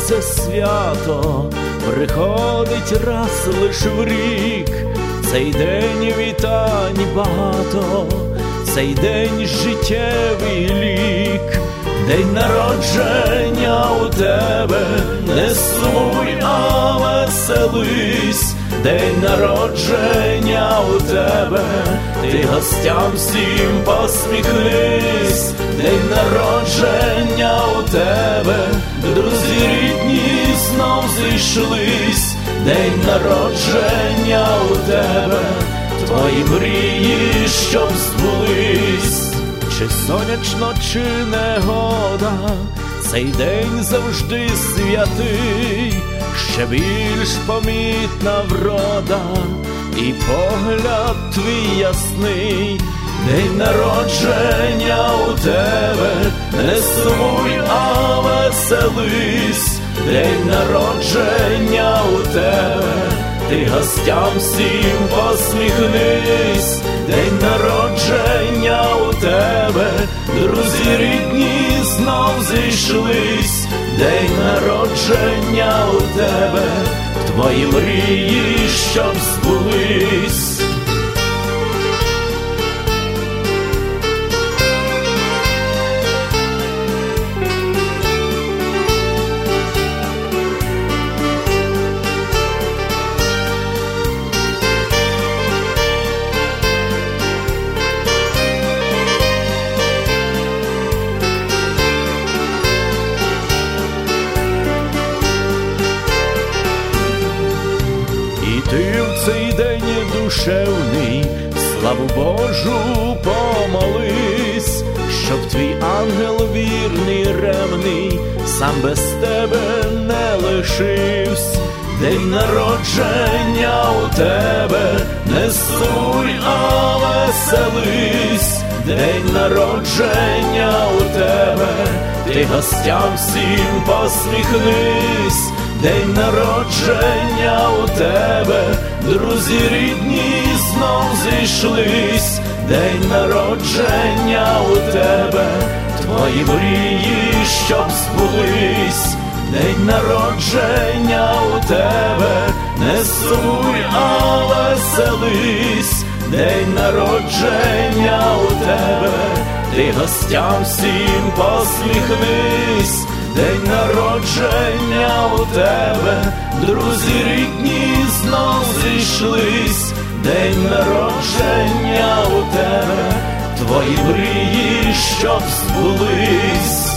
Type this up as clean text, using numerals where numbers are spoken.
це свято приходить раз лиш в рік. Цей день вітань багато, цей день життєвий лік. День народження у тебе, не сумуй, а веселись. День народження у тебе, ти гостям всім посміхнись. День народження у тебе, друзі рідні знов зійшлись. День народження у тебе, твої мрії, щоб збулись. Чи сонячно, чи негода, цей день завжди святий. Ще більш помітна врода і погляд твій ясний. День народження у тебе, не сумуй, а веселись. День народження у тебе, ти гостям всім посміхнись. День народження у тебе, друзі рідні знов зійшлись. День народження у тебе, твої мрії, щоб збулись. Ти в цей день душевний, славу Божу помолись, щоб твій ангел вірний, ревний, сам без тебе не лишився. День народження у тебе, не сумуй, а веселись. День народження у тебе, ти гостям всім посміхнись. День народження у тебе, друзі рідні знов зійшлись. День народження у тебе, твої мрії, щоб збулись. День народження у тебе, не сумуй, а веселись. День народження у тебе, ти гостям всім посміхнись. День народження у тебе, друзі рідні знов зійшлись. День народження у тебе, твої мрії, щоб збулись.